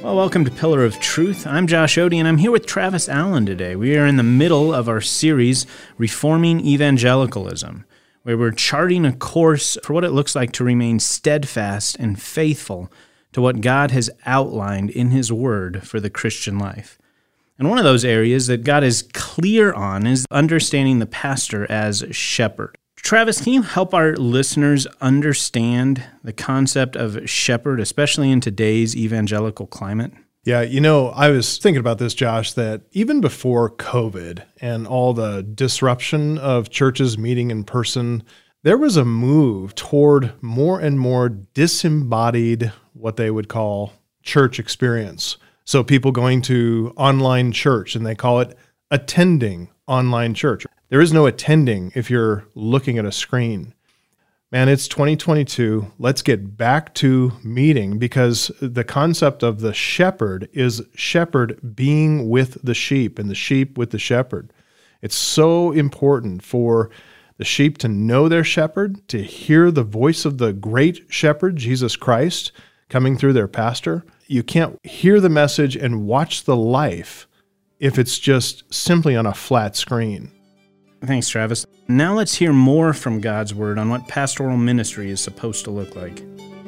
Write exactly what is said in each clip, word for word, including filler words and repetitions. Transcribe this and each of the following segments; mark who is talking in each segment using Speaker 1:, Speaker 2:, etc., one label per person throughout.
Speaker 1: Well, welcome to Pillar of Truth. I'm Josh Odie, and I'm here with Travis Allen today. We are in the middle of our series, Reforming Evangelicalism, where we're charting a course for what it looks like to remain steadfast and faithful to what God has outlined in His Word for the Christian life. And one of those areas that God is clear on is understanding the pastor as shepherd. Travis, can you help our listeners understand the concept of shepherd, especially in today's evangelical climate?
Speaker 2: Yeah, you know, I was thinking about this, Josh, that even before COVID and all the disruption of churches meeting in person, there was a move toward more and more disembodied, what they would call church experience. So people going to online church, and they call it attending online church. There is no attending if you're looking at a screen. Man, it's twenty twenty-two. Let's get back to meeting, because the concept of the shepherd is shepherd being with the sheep and the sheep with the shepherd. It's so important for the sheep to know their shepherd, to hear the voice of the great shepherd, Jesus Christ, coming through their pastor. You can't hear the message and watch the life if it's just simply on a flat screen.
Speaker 1: Thanks, Travis. Now let's hear more from God's Word on what pastoral ministry is supposed to look like.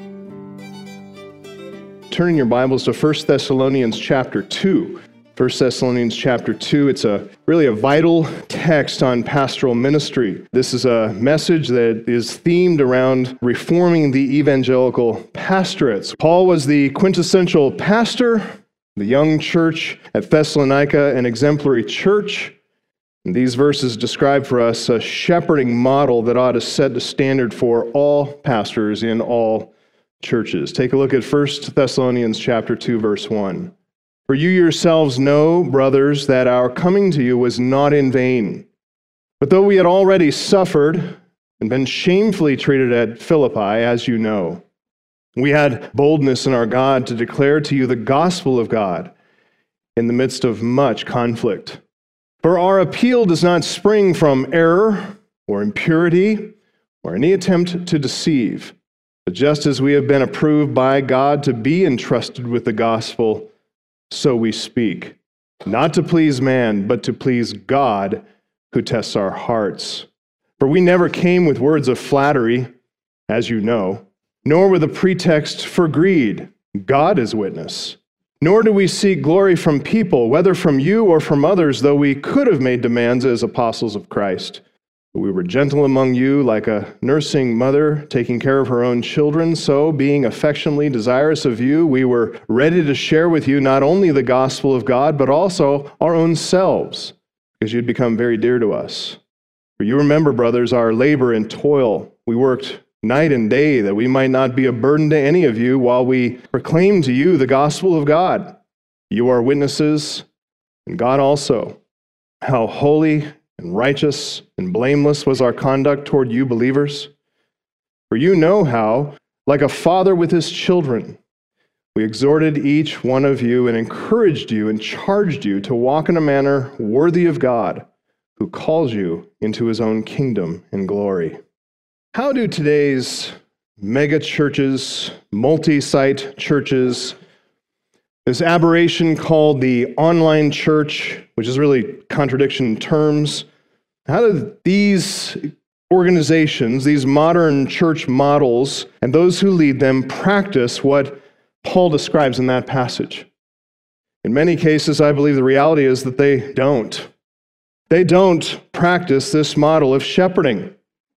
Speaker 3: Turning your Bibles to First Thessalonians chapter two. First Thessalonians chapter two, it's a really a vital text on pastoral ministry. This is a message that is themed around reforming the evangelical pastorates. Paul was the quintessential pastor, the young church at Thessalonica, an exemplary church. And these verses describe for us a shepherding model that ought to set the standard for all pastors in all churches. Take a look at First Thessalonians chapter two, verse one. For you yourselves know, brothers, that our coming to you was not in vain. But though we had already suffered and been shamefully treated at Philippi, as you know, we had boldness in our God to declare to you the gospel of God in the midst of much conflict. For our appeal does not spring from error or impurity or any attempt to deceive, but just as we have been approved by God to be entrusted with the gospel, so we speak, not to please man, but to please God who tests our hearts. For we never came with words of flattery, as you know, nor with a pretext for greed. God is witness. Nor do we seek glory from people, whether from you or from others, though we could have made demands as apostles of Christ. But we were gentle among you, like a nursing mother taking care of her own children. So, being affectionately desirous of you, we were ready to share with you not only the gospel of God, but also our own selves, because you'd become very dear to us. For you remember, brothers, our labor and toil. We worked night and day, that we might not be a burden to any of you while we proclaim to you the gospel of God. You are witnesses, and God also, how holy and righteous and blameless was our conduct toward you believers. For you know how, like a father with his children, we exhorted each one of you and encouraged you and charged you to walk in a manner worthy of God, who calls you into his own kingdom and glory. How do today's mega churches, multi-site churches, this aberration called the online church, which is really contradiction in terms, how do these organizations, these modern church models, and those who lead them practice what Paul describes in that passage? In many cases, I believe the reality is that they don't. They don't practice this model of shepherding.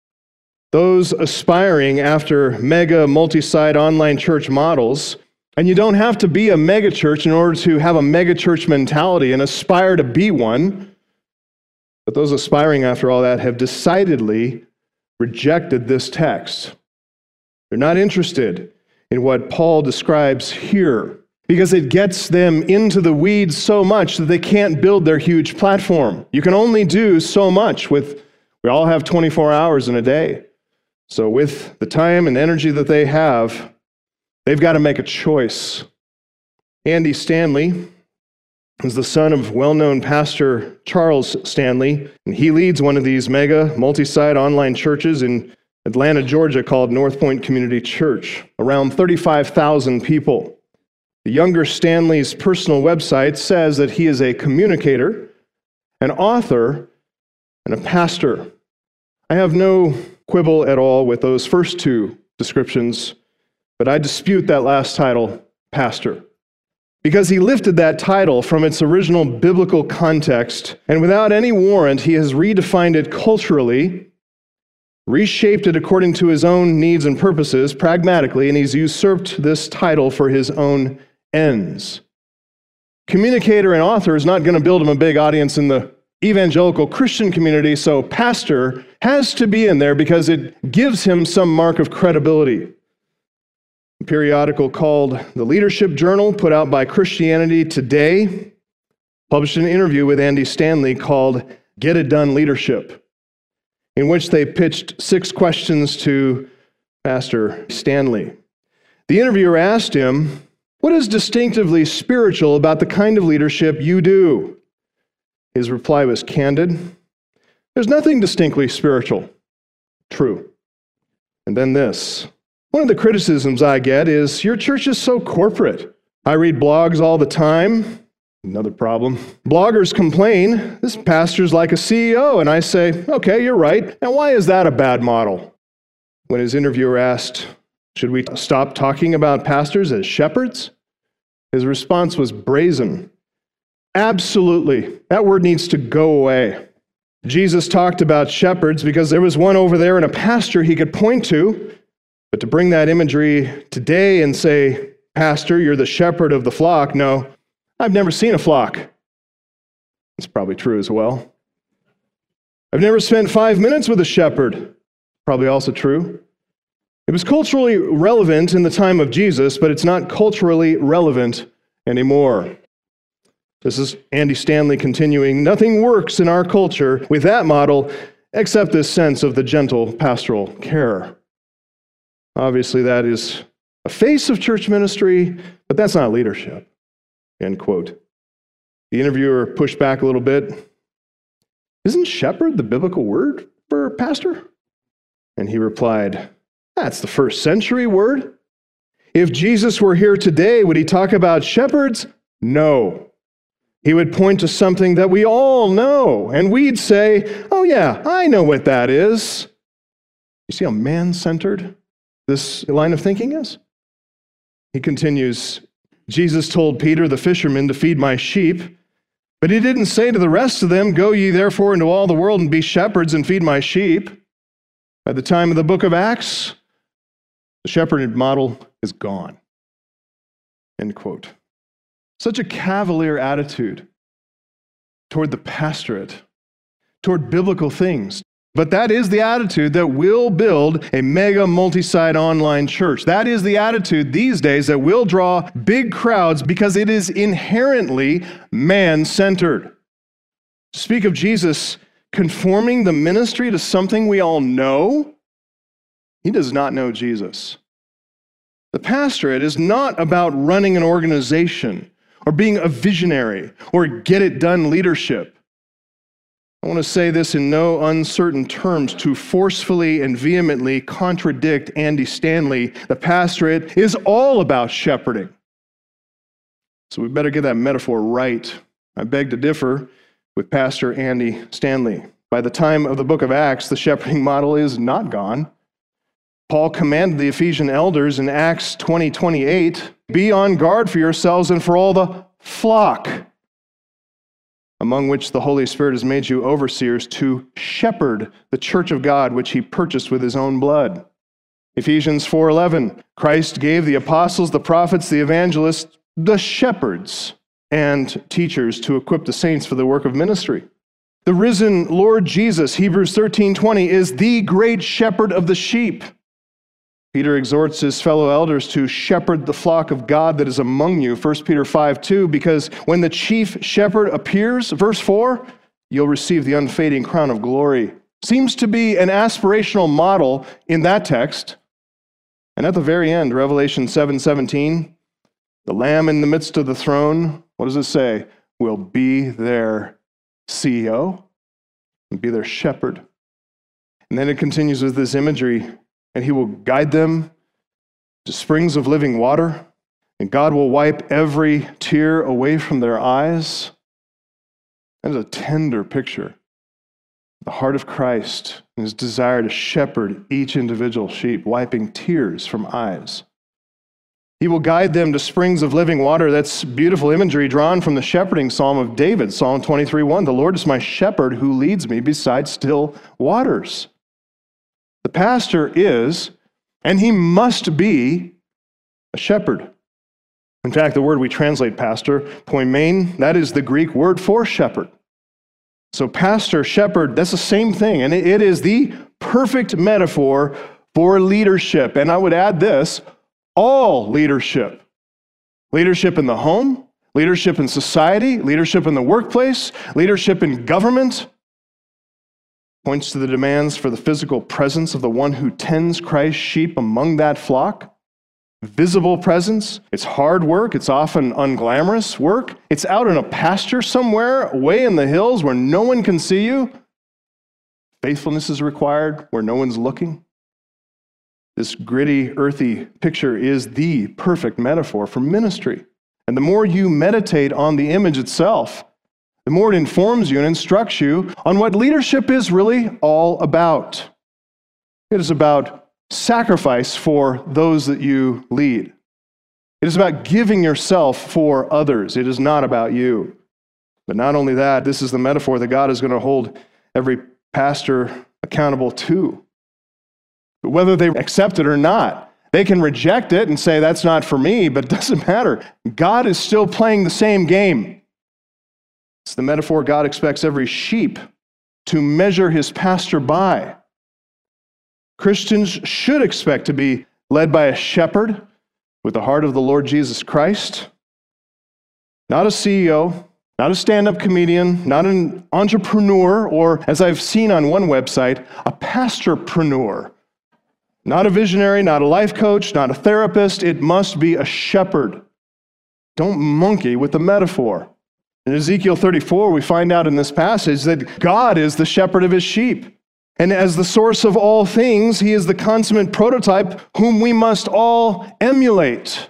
Speaker 3: Those aspiring after mega multi-site online church models, and you don't have to be a mega church in order to have a mega church mentality and aspire to be one, but those aspiring after all that have decidedly rejected this text. They're not interested in what Paul describes here, because it gets them into the weeds so much that they can't build their huge platform. You can only do so much with, we all have twenty-four hours in a day. So with the time and energy that they have, they've got to make a choice. Andy Stanley is the son of well-known pastor Charles Stanley, and he leads one of these mega multi-site online churches in Atlanta, Georgia, called North Point Community Church, around thirty-five thousand people. The younger Stanley's personal website says that he is a communicator, an author, and a pastor. I have no quibble at all with those first two descriptions, but I dispute that last title, pastor, because he lifted that title from its original biblical context, and without any warrant, he has redefined it culturally, reshaped it according to his own needs and purposes, pragmatically, and he's usurped this title for his own ends. Communicator and author is not going to build him a big audience in the evangelical Christian community, so pastor has to be in there because it gives him some mark of credibility. A periodical called The Leadership Journal, put out by Christianity Today, published an interview with Andy Stanley called Get It Done Leadership, in which they pitched six questions to Pastor Stanley. The interviewer asked him, "What is distinctively spiritual about the kind of leadership you do?" His reply was candid. "There's nothing distinctly spiritual." True. And then this. "One of the criticisms I get is your church is so corporate. I read blogs all the time." Another problem. "Bloggers complain, this pastor's like a C E O, and I say, okay, you're right. And why is that a bad model?" When his interviewer asked, "Should we stop talking about pastors as shepherds?" his response was brazen. Absolutely. That word needs to go away. Jesus talked about shepherds because there was one over there and a pastor he could point to, but to bring that imagery today and say, "Pastor, you're the shepherd of the flock," no, I've never seen a flock. That's probably true as well. I've never spent five minutes with a shepherd. Probably also true. It was culturally relevant in the time of Jesus, but it's not culturally relevant anymore. This is Andy Stanley continuing. "Nothing works in our culture with that model except this sense of the gentle pastoral care." Obviously, that is a face of church ministry, but that's not leadership. End quote. The interviewer pushed back a little bit. "Isn't shepherd the biblical word for pastor?" And he replied, "That's the first century word. If Jesus were here today, would he talk about shepherds? No. He would point to something that we all know, and we'd say, oh yeah, I know what that is." You see how man-centered this line of thinking is? He continues, "Jesus told Peter the fisherman to feed my sheep, but he didn't say to the rest of them, go ye therefore into all the world and be shepherds and feed my sheep." By the time of the book of Acts, the shepherd model is gone. End quote. Such a cavalier attitude toward the pastorate, toward biblical things. But that is the attitude that will build a mega multi-site online church. That is the attitude these days that will draw big crowds because it is inherently man-centered. To speak of Jesus conforming the ministry to something we all know, he does not know Jesus. The pastorate is not about running an organization or being a visionary or get-it-done leadership. I want to say this in no uncertain terms to forcefully and vehemently contradict Andy Stanley. The pastorate is all about shepherding. So we better get that metaphor right. I beg to differ with Pastor Andy Stanley. By the time of the book of Acts, the shepherding model is not gone. Paul commanded the Ephesian elders in Acts twenty twenty-eight, be on guard for yourselves and for all the flock, among which the Holy Spirit has made you overseers to shepherd the church of God, which he purchased with his own blood. Ephesians four eleven, Christ gave the apostles, the prophets, the evangelists, the shepherds, and teachers to equip the saints for the work of ministry. The risen Lord Jesus, Hebrews thirteen twenty, is the great shepherd of the sheep. Peter exhorts his fellow elders to shepherd the flock of God that is among you, First Peter five two, because when the chief shepherd appears, verse four, you'll receive the unfading crown of glory. Seems to be an aspirational model in that text. And at the very end, Revelation seven seventeen, the Lamb in the midst of the throne, what does it say? Will be their C E O and be their shepherd. And then it continues with this imagery, and he will guide them to springs of living water. and God will wipe every tear away from their eyes. That is a tender picture. The heart of Christ and his desire to shepherd each individual sheep, wiping tears from eyes. He will guide them to springs of living water. That's beautiful imagery drawn from the shepherding psalm of David, Psalm twenty-three one. The Lord is my shepherd who leads me beside still waters. The pastor is, and he must be, a shepherd. In fact, the word we translate pastor, poimen, that is the Greek word for shepherd. So pastor, shepherd, that's the same thing. And it is the perfect metaphor for leadership. And I would add this, all leadership. Leadership in the home, leadership in society, leadership in the workplace, leadership in government. Points to the demands for the physical presence of the one who tends Christ's sheep among that flock. Visible presence. It's hard work. It's often unglamorous work. It's out in a pasture somewhere, away in the hills where no one can see you. Faithfulness is required where no one's looking. This gritty, earthy picture is the perfect metaphor for ministry. And the more you meditate on the image itself, the more it informs you and instructs you on what leadership is really all about. It is about sacrifice for those that you lead. It is about giving yourself for others. It is not about you. But not only that, this is the metaphor that God is going to hold every pastor accountable to. But whether they accept it or not, they can reject it and say, that's not for me, but it doesn't matter. God is still playing the same game. It's the metaphor God expects every sheep to measure his pastor by. Christians should expect to be led by a shepherd with the heart of the Lord Jesus Christ, not a C E O, not a stand-up comedian, not an entrepreneur, or, as I've seen on one website, a pastorpreneur. Not a visionary, not a life coach, not a therapist. It must be a shepherd. Don't monkey with the metaphor. In Ezekiel thirty-four, we find out in this passage that God is the shepherd of his sheep. And as the source of all things, he is the consummate prototype whom we must all emulate.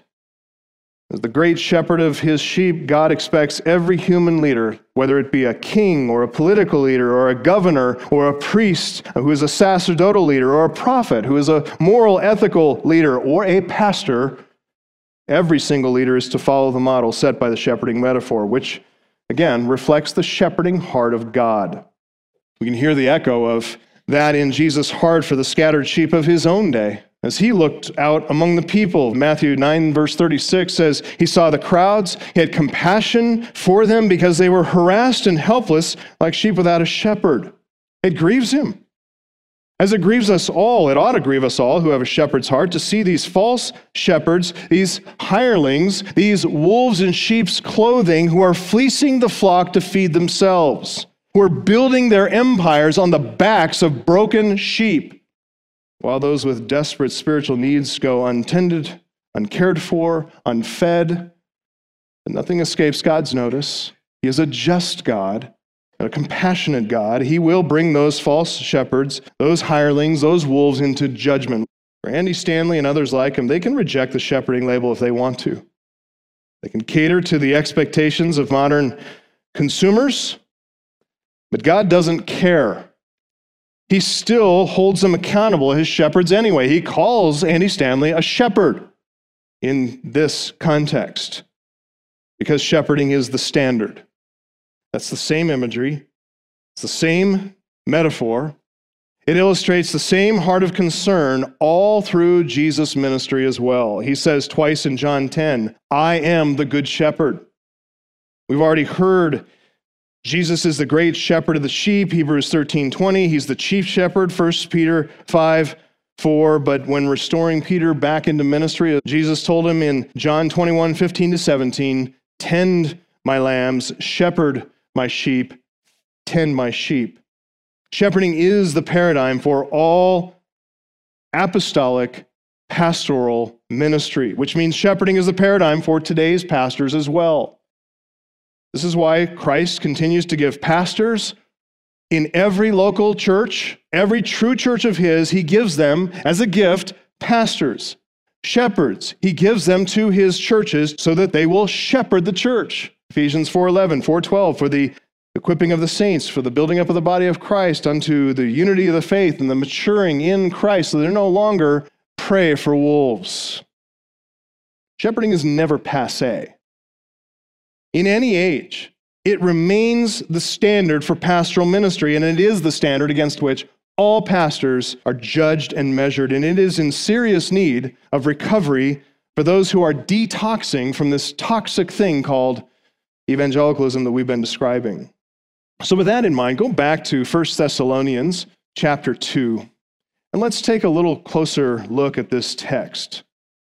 Speaker 3: As the great shepherd of his sheep, God expects every human leader, whether it be a king or a political leader or a governor or a priest who is a sacerdotal leader or a prophet who is a moral, ethical leader or a pastor, every single leader is to follow the model set by the shepherding metaphor, which, again, reflects the shepherding heart of God. We can hear the echo of that in Jesus' heart for the scattered sheep of his own day. As he looked out among the people, Matthew nine verse thirty-six says, he saw the crowds, he had compassion for them because they were harassed and helpless like sheep without a shepherd. It grieves him. As it grieves us all, it ought to grieve us all who have a shepherd's heart to see these false shepherds, these hirelings, these wolves in sheep's clothing who are fleecing the flock to feed themselves, who are building their empires on the backs of broken sheep, while those with desperate spiritual needs go untended, uncared for, unfed. And nothing escapes God's notice. He is a just God, a compassionate God. He will bring those false shepherds, those hirelings, those wolves into judgment. For Andy Stanley and others like him, they can reject the shepherding label if they want to. They can cater to the expectations of modern consumers, but God doesn't care. He still holds them accountable, his shepherds anyway. He calls Andy Stanley a shepherd in this context because shepherding is the standard. That's the same imagery. It's the same metaphor. It illustrates the same heart of concern all through Jesus' ministry as well. He says twice in John ten, I am the good shepherd. We've already heard Jesus is the great shepherd of the sheep, Hebrews thirteen twenty. He's the chief shepherd, First Peter five four. But when restoring Peter back into ministry, Jesus told him in John twenty-one fifteen to seventeen, tend my lambs, shepherd my sheep, tend my sheep. Shepherding is the paradigm for all apostolic pastoral ministry, which means shepherding is the paradigm for today's pastors as well. This is why Christ continues to give pastors in every local church, every true church of his, he gives them as a gift pastors. shepherds. He gives them to his churches so that they will shepherd the church. Ephesians four eleven, four twelve, for the equipping of the saints, for the building up of the body of Christ unto the unity of the faith and the maturing in Christ, so they're no longer prey for wolves. Shepherding is never passé. In any age, it remains the standard for pastoral ministry, and it is the standard against which all pastors are judged and measured, and it is in serious need of recovery for those who are detoxing from this toxic thing called evangelicalism that we've been describing. So with that in mind, go back to First Thessalonians chapter two, and let's take a little closer look at this text.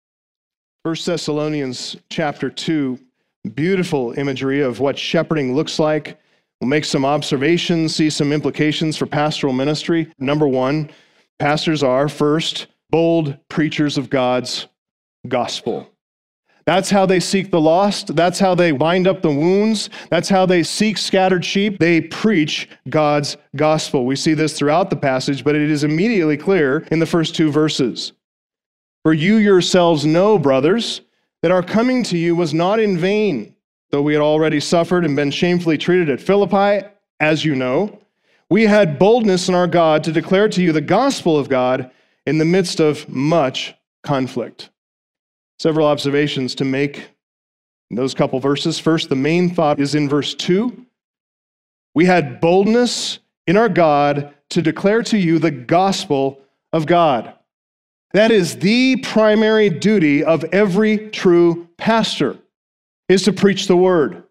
Speaker 3: First Thessalonians chapter two, beautiful imagery of what shepherding looks like. We'll make some observations, see some implications for pastoral ministry. Number one, pastors are, first, bold preachers of God's gospel. That's how they seek the lost. That's how they bind up the wounds. That's how they seek scattered sheep. They preach God's gospel. We see this throughout the passage, but it is immediately clear in the first two verses. For you yourselves know, brothers, that our coming to you was not in vain. Though we had already suffered and been shamefully treated at Philippi, as you know, we had boldness in our God to declare to you the gospel of God in the midst of much conflict. Several observations to make in those couple verses. First, the main thought is in verse two. We had boldness in our God to declare to you the gospel of God. That is the primary duty of every true pastor, is to preach the word.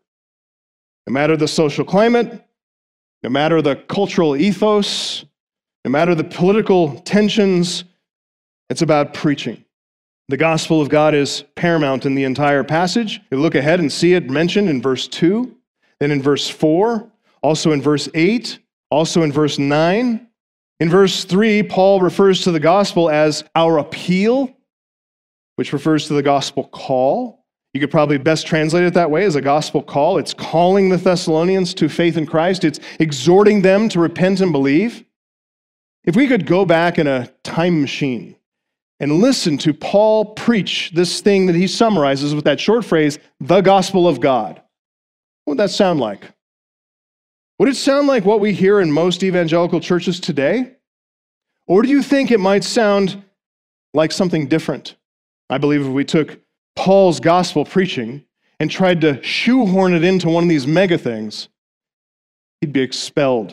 Speaker 3: No matter the social climate, no matter the cultural ethos, no matter the political tensions, it's about preaching. The gospel of God is paramount in the entire passage. You look ahead and see it mentioned in verse two, then in verse four, also in verse eight, also in verse nine. In verse three, Paul refers to the gospel as our appeal, which refers to the gospel call. You could probably best translate it that way, as a gospel call. It's calling the Thessalonians to faith in Christ. It's exhorting them to repent and believe. If we could go back in a time machine and listen to Paul preach this thing that he summarizes with that short phrase, the gospel of God, what would that sound like? Would it sound like what we hear in most evangelical churches today? Or do you think it might sound like something different? I believe if we took Paul's gospel preaching and tried to shoehorn it into one of these mega things, he'd be expelled.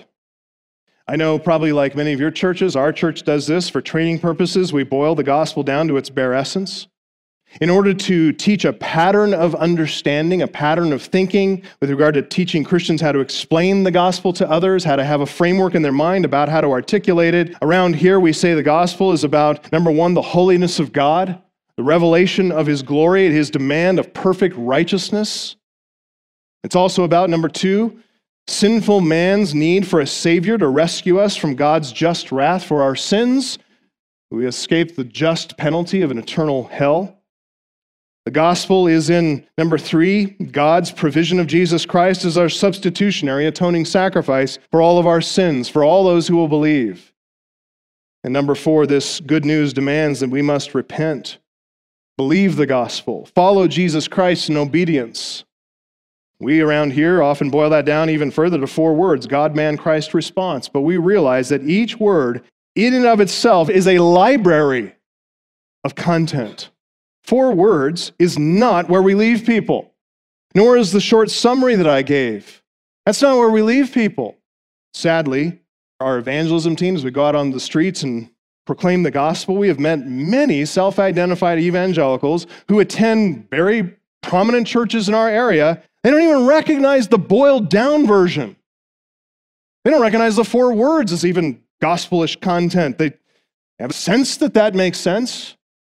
Speaker 3: I know probably like many of your churches, our church does this for training purposes. We boil the gospel down to its bare essence. In order to teach a pattern of understanding, a pattern of thinking with regard to teaching Christians how to explain the gospel to others, how to have a framework in their mind about how to articulate it. Around here, we say the gospel is about, number one, the holiness of God, the revelation of his glory, his demand of perfect righteousness. It's also about, number two, sinful man's need for a Savior to rescue us from God's just wrath for our sins. We escape the just penalty of an eternal hell. The gospel is in, number three, God's provision of Jesus Christ as our substitutionary atoning sacrifice for all of our sins, for all those who will believe. And number four, this good news demands that we must repent, believe the gospel, follow Jesus Christ in obedience. We around here often boil that down even further to four words, God, man, Christ, response. But we realize that each word in and of itself is a library of content. Four words is not where we leave people, nor is the short summary that I gave. That's not where we leave people. Sadly, our evangelism team, as we go out on the streets and proclaim the gospel, we have met many self-identified evangelicals who attend very prominent churches in our area. They don't even recognize the boiled down version. They don't recognize the four words as even gospelish content. They have a sense that that makes sense.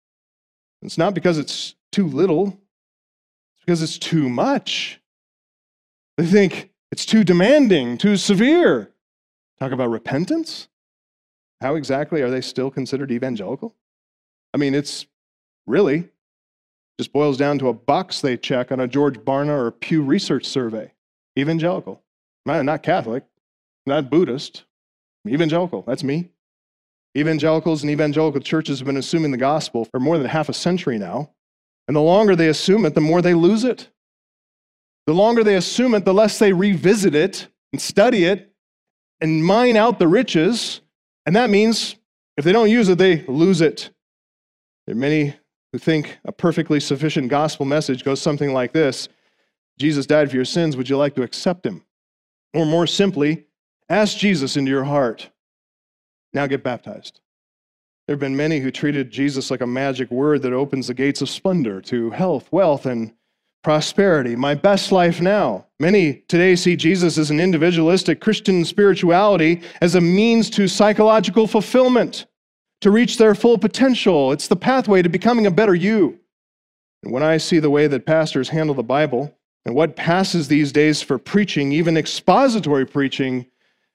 Speaker 3: It's not because it's too little, it's because it's too much. They think it's too demanding, too severe. Talk about repentance? How exactly are they still considered evangelical? I mean, it's really just boils down to a box they check on a George Barna or Pew Research survey. Evangelical. Not, not Catholic, not Buddhist. Evangelical, that's me. Evangelicals and evangelical churches have been assuming the gospel for more than half a century now. And the longer they assume it, the more they lose it. The longer they assume it, the less they revisit it and study it and mine out the riches. And that means if they don't use it, they lose it. There are many who think a perfectly sufficient gospel message goes something like this: Jesus died for your sins, would you like to accept him? Or more simply, ask Jesus into your heart. Now get baptized. There have been many who treated Jesus like a magic word that opens the gates of splendor to health, wealth, and prosperity. My best life now. Many today see Jesus as an individualistic Christian spirituality as a means to psychological fulfillment, to reach their full potential. It's the pathway to becoming a better you. And when I see the way that pastors handle the Bible and what passes these days for preaching, even expository preaching,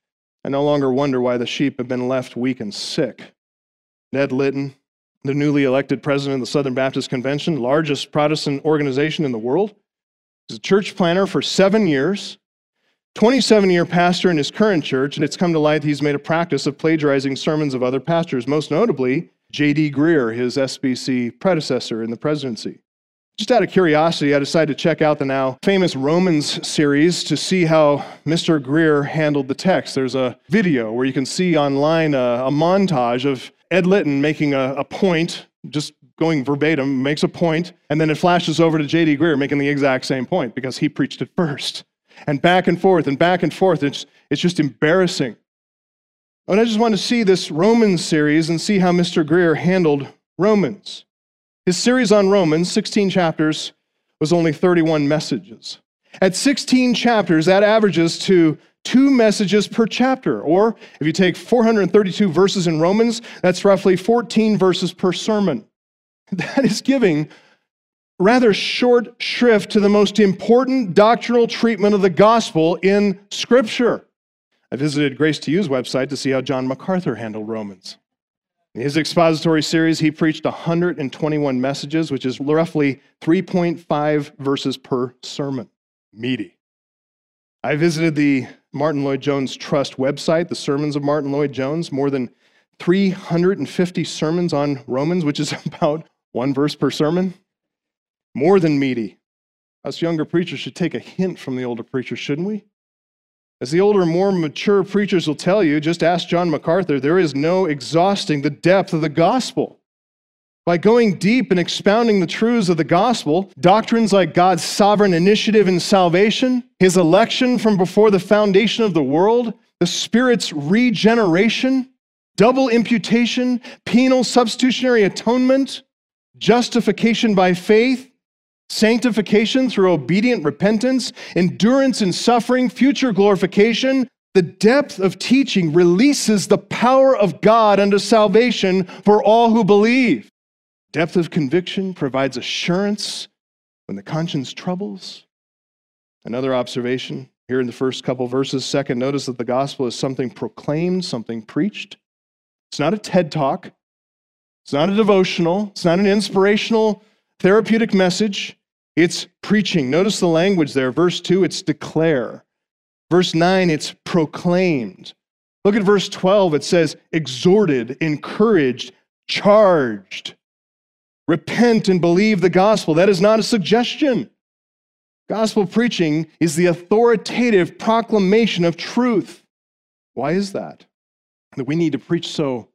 Speaker 3: I no longer wonder why the sheep have been left weak and sick. Ned Litton, the newly elected president of the Southern Baptist Convention, largest Protestant organization in the world, is a church planner for seven years, twenty-seven-year pastor in his current church, and it's come to light he's made a practice of plagiarizing sermons of other pastors, most notably J D Greear, his S B C predecessor in the presidency. Just out of curiosity, I decided to check out the now famous Romans series to see how Mister Greear handled the text. There's a video where you can see online a, a montage of Ed Litton making a, a point, just going verbatim, makes a point, and then it flashes over to J D Greear making the exact same point because he preached it first. And back and forth and back and forth. It's, it's just embarrassing. And I just want to see this Romans series and see how Mister Greear handled Romans. His series on Romans, sixteen chapters, was only thirty-one messages. At sixteen chapters, that averages to two messages per chapter. Or if you take four hundred thirty-two verses in Romans, that's roughly fourteen verses per sermon. That is giving rather short shrift to the most important doctrinal treatment of the gospel in Scripture. I visited Grace to You's website to see how John MacArthur handled Romans. In his expository series, he preached one hundred twenty-one messages, which is roughly three point five verses per sermon. Meaty. I visited the Martin Lloyd-Jones Trust website, the sermons of Martin Lloyd-Jones, more than three hundred fifty sermons on Romans, which is about one verse per sermon. More than meaty. Us younger preachers should take a hint from the older preachers, shouldn't we? As the older, more mature preachers will tell you, just ask John MacArthur, there is no exhausting the depth of the gospel. By going deep and expounding the truths of the gospel, doctrines like God's sovereign initiative in salvation, his election from before the foundation of the world, the Spirit's regeneration, double imputation, penal substitutionary atonement, justification by faith, sanctification through obedient repentance, endurance in suffering, future glorification. The depth of teaching releases the power of God unto salvation for all who believe. Depth of conviction provides assurance when the conscience troubles. Another observation here in the first couple verses. Second, notice that the gospel is something proclaimed, something preached. It's not a TED Talk. It's not a devotional. It's not an inspirational therapeutic message. It's preaching. Notice the language there. Verse two, it's declare. Verse nine, it's proclaimed. Look at verse twelve. It says exhorted, encouraged, charged. Repent and believe the gospel. That is not a suggestion. Gospel preaching is the authoritative proclamation of truth. Why is that? That we need to preach so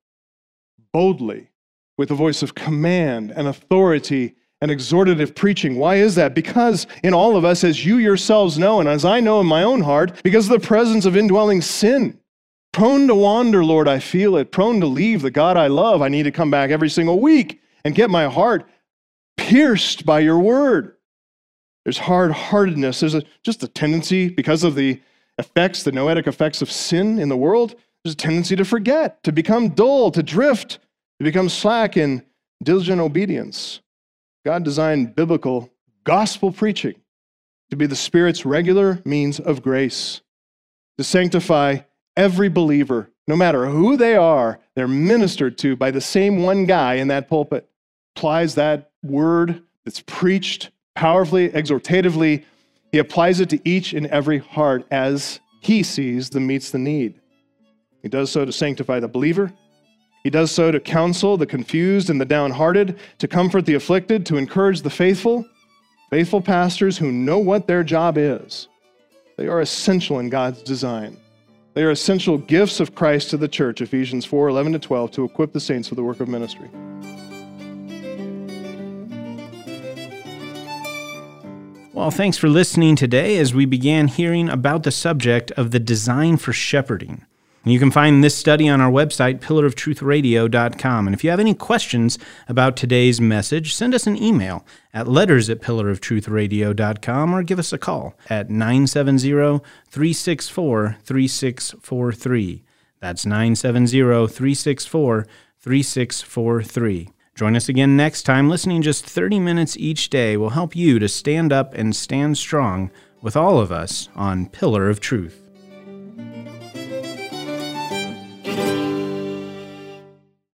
Speaker 3: boldly with a voice of command and authority and exhortative preaching. Why is that? Because in all of us, as you yourselves know, and as I know in my own heart, because of the presence of indwelling sin. Prone to wander, Lord, I feel it. Prone to leave the God I love. I need to come back every single week and get my heart pierced by your word. There's hard-heartedness. There's a, just a tendency, because of the effects, the noetic effects of sin in the world, there's a tendency to forget, to become dull, to drift, to become slack in diligent obedience. God designed biblical gospel preaching to be the Spirit's regular means of grace, to sanctify every believer, no matter who they are, they're ministered to by the same one guy in that pulpit. Applies that word that's preached powerfully, exhortatively. He applies it to each and every heart as he sees the meets the need. He does so to sanctify the believer, He does so to counsel the confused and the downhearted, to comfort the afflicted, to encourage the faithful. Faithful pastors who know what their job is. They are essential in God's design. They are essential gifts of Christ to the church, Ephesians four, eleven to twelve, to equip the saints for the work of ministry.
Speaker 1: Well, thanks for listening today as we began hearing about the subject of the design for shepherding. You can find this study on our website, pillar of truth radio dot com. And if you have any questions about today's message, send us an email at letters at pillar of truth radio dot com or give us a call at nine seven zero, three six four, three six four three. That's nine seven zero, three six four, three six four three. Join us again next time. Listening just thirty minutes each day will help you to stand up and stand strong with all of us on Pillar of Truth.